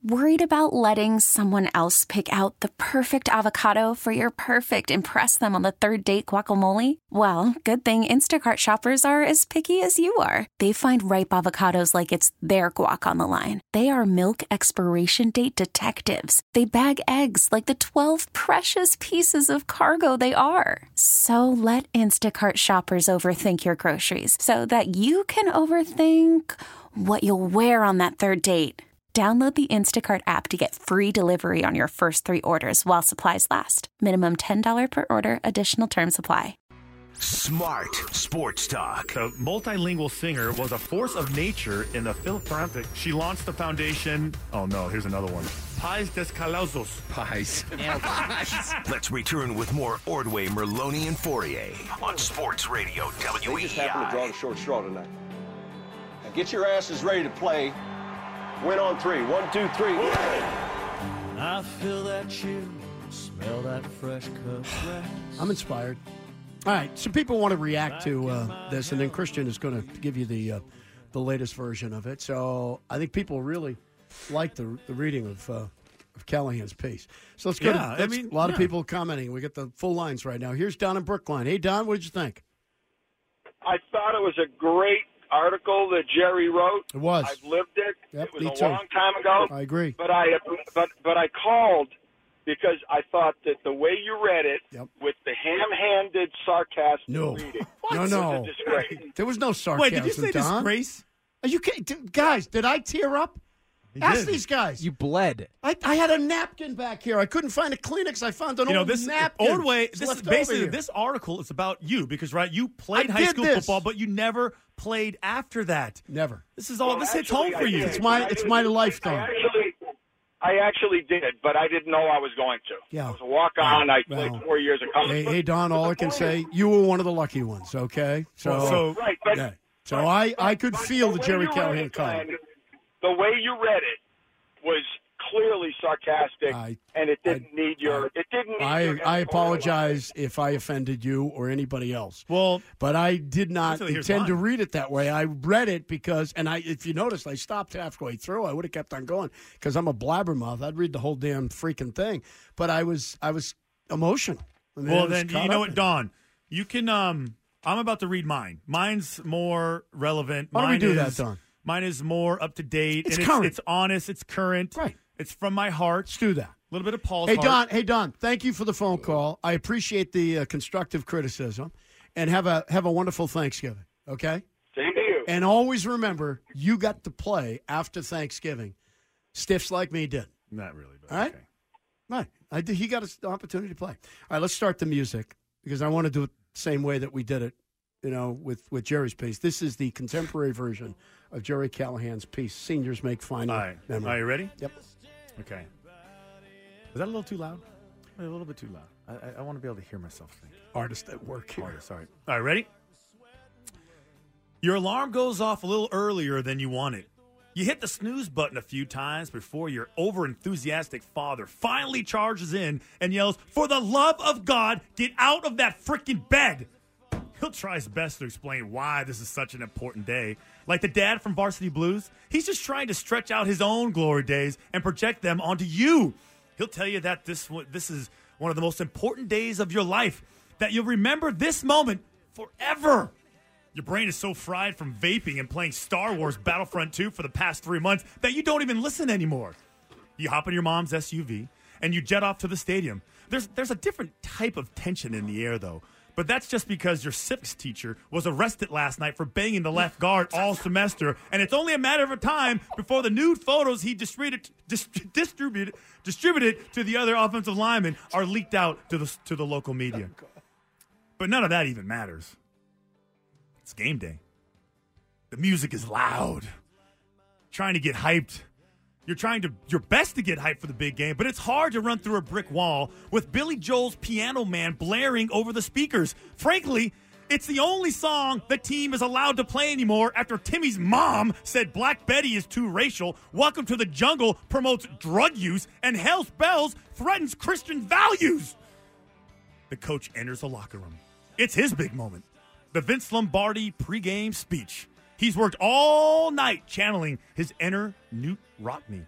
Worried about letting someone else pick out the perfect avocado for your perfect impress them on the third date guacamole? Well, good thing Instacart shoppers are as picky as you are. They find ripe avocados like it's their guac on the line. They are milk expiration date detectives. They bag eggs like the 12 precious pieces of cargo they are. So let Instacart shoppers overthink your groceries so that you can overthink what you'll wear on that third date. Download the Instacart app to get free delivery on your first 3 orders while supplies last. Minimum $10 per order. Additional terms apply. Smart Sports Talk. The multilingual singer was a force of nature in the philanthropic. She launched the foundation. Oh, no, here's another one. Pies Descalzos. Pies. Let's return with more Ordway, Merloni, and Fourier on Sports Radio WEEI. They just happened to draw the short straw tonight. Now get your asses ready to play. Win on 3. 1, 2, 3. I feel that chill, smell that fresh cut grass. I'm inspired. All right, some people want to react to this, and then Christian is going to give you the latest version of it. So I think people really like the reading of Callahan's piece. So let's go. A lot of people commenting. We get the full lines right now. Here's Don in Brookline. Hey, Don, what did you think? I thought it was a great article that Jerry wrote. It was. I've lived it. Yep, it was a long time ago. I agree. But I called because I thought that the way you read it, with the ham-handed sarcastic reading, was a disgrace. There was no sarcasm. Wait, did you say Don? disgrace? Are you kidding? Guys, did I tear up? Ask these guys. You bled. I had a napkin back here. I couldn't find a Kleenex. I found an old napkin. Ordway, this is basically this article is about you because you played high school football, but you never played after that. Never. This is all. This hits home for you. It's my lifestyle. I actually did, but I didn't know I was going to. Yeah. I was a walk-on. I played 4 years of college. Hey, Don, all I can say, you were one of the lucky ones, okay? So I could feel the Jerry Callahan comment. The way you read it was clearly sarcastic, and it didn't need your. I apologize if I offended you or anybody else. But I did not intend to read it that way. I read it because, if you notice, I stopped halfway through. I would have kept on going because I'm a blabbermouth. I'd read the whole damn freaking thing. But I was emotional. Well, then you know what, Don, you can. I'm about to read mine. Mine's more relevant. Why don't we do that, Don? Mine is more up to date. It's current. It's honest. It's current. Right. It's from my heart. Let's do that. A little bit of Paul's heart. Hey, Don, thank you for the phone call. I appreciate the constructive criticism. And have a wonderful Thanksgiving, okay? Same to you. And always remember, you got to play after Thanksgiving. Stiffs like me did. Not really, but all right? Okay. Right. He got an opportunity to play. All right, let's start the music because I want to do it the same way that we did it, with Jerry's piece. This is the contemporary version of Jerry Callahan's piece, Seniors Make Final Memory. Are you ready? Yep. Okay. Is that a little too loud? A little bit too loud. I want to be able to hear myself think. Artist at work here. Artist, all right. All right, ready? Your alarm goes off a little earlier than you wanted. You hit the snooze button a few times before your overenthusiastic father finally charges in and yells, "For the love of God, get out of that freaking bed!" He'll try his best to explain why this is such an important day. Like the dad from Varsity Blues, he's just trying to stretch out his own glory days and project them onto you. He'll tell you that this is one of the most important days of your life, that you'll remember this moment forever. Your brain is so fried from vaping and playing Star Wars Battlefront 2 for the past 3 months that you don't even listen anymore. You hop in your mom's SUV and you jet off to the stadium. There's a different type of tension in the air, though. But that's just because your civics teacher was arrested last night for banging the left guard all semester, and it's only a matter of time before the nude photos he distributed to the other offensive linemen are leaked out to the local media. But none of that even matters. It's game day. The music is loud. Trying to get hyped. You're trying your best to get hyped for the big game, but it's hard to run through a brick wall with Billy Joel's Piano Man blaring over the speakers. Frankly, it's the only song the team is allowed to play anymore after Timmy's mom said Black Betty is too racial, Welcome to the Jungle promotes drug use, and Hell's Bells threatens Christian values. The coach enters the locker room. It's his big moment. The Vince Lombardi pregame speech. He's worked all night channeling his inner Newt Rockne.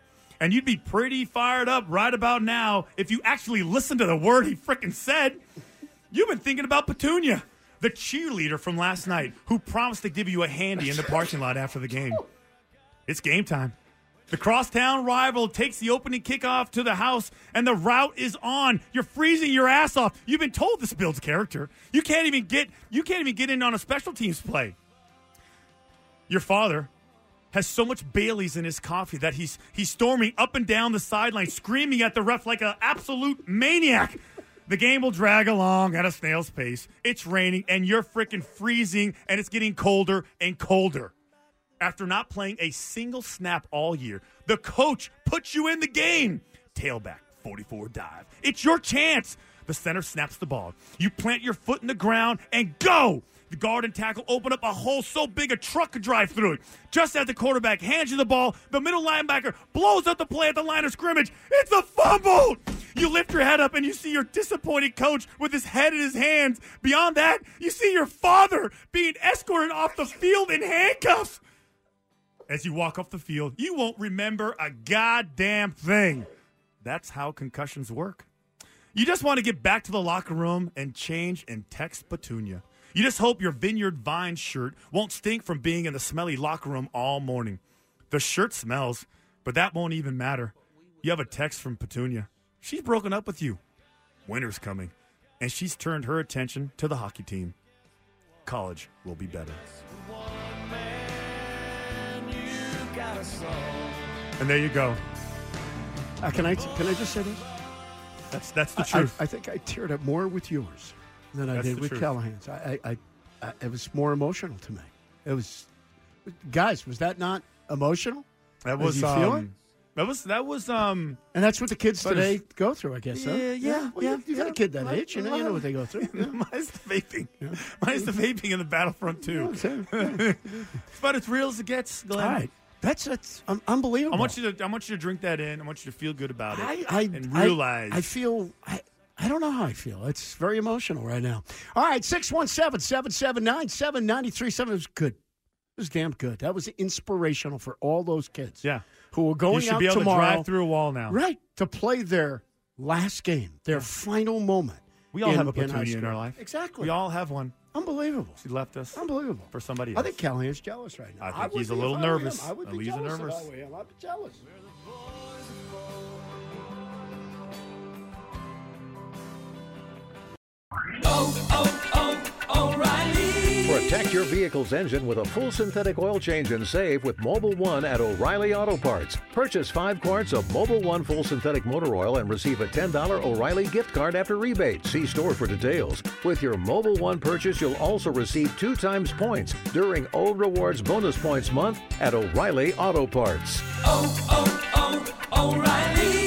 And you'd be pretty fired up right about now if you actually listened to the word he frickin' said. You've been thinking about Petunia, the cheerleader from last night who promised to give you a handy in the parking lot after the game. It's game time. The crosstown rival takes the opening kickoff to the house, and the route is on. You're freezing your ass off. You've been told this builds character. You can't even get in on a special teams play. Your father has so much Baileys in his coffee that he's storming up and down the sideline, screaming at the ref like an absolute maniac. The game will drag along at a snail's pace. It's raining, and you're freaking freezing, and it's getting colder and colder. After not playing a single snap all year, the coach puts you in the game. Tailback, 44 dive. It's your chance. The center snaps the ball. You plant your foot in the ground and go. The guard and tackle open up a hole so big a truck could drive through it. Just as the quarterback hands you the ball, the middle linebacker blows up the play at the line of scrimmage. It's a fumble! You lift your head up and you see your disappointed coach with his head in his hands. Beyond that, you see your father being escorted off the field in handcuffs. As you walk off the field, you won't remember a goddamn thing. That's how concussions work. You just want to get back to the locker room and change and text Petunia. You just hope your Vineyard Vines shirt won't stink from being in the smelly locker room all morning. The shirt smells, but that won't even matter. You have a text from Petunia. She's broken up with you. Winter's coming, and she's turned her attention to the hockey team. College will be better. And there you go. Can I just say this? That's the truth. I think I teared up more with yours than I did with truth. Callahan's. It was more emotional to me. It was, guys. Was that not emotional? That was. That was. And that's what the kids today go through, I guess. Yeah. Well, you got a kid that age, you know what they go through. Yeah. Mine's the vaping. Yeah. Mine's the vaping in the Battlefront too. It's about as real as it gets, Glenn. All right. That's unbelievable. I want you to drink that in. I want you to feel good about it and realize. I don't know how I feel. It's very emotional right now. All right, 617-779-7937. It was good. It was damn good. That was inspirational for all those kids. Yeah. Who are going out tomorrow. You should be able to drive through a wall now. Right. To play their last game, their final moment. We all have a Petunia in our life. Exactly. We all have one. Unbelievable. She left us. Unbelievable. For somebody else. I think Callahan's jealous right now. I think he's a little nervous. I would be jealous if I were him. I'd be jealous. O'Reilly. Protect your vehicle's engine with a full synthetic oil change and save with Mobil 1 at O'Reilly Auto Parts. Purchase 5 quarts of Mobil 1 full synthetic motor oil and receive a $10 O'Reilly gift card after rebate. See store for details. With your Mobil 1 purchase, you'll also receive 2 times points during O Rewards Bonus Points Month at O'Reilly Auto Parts. O'Reilly.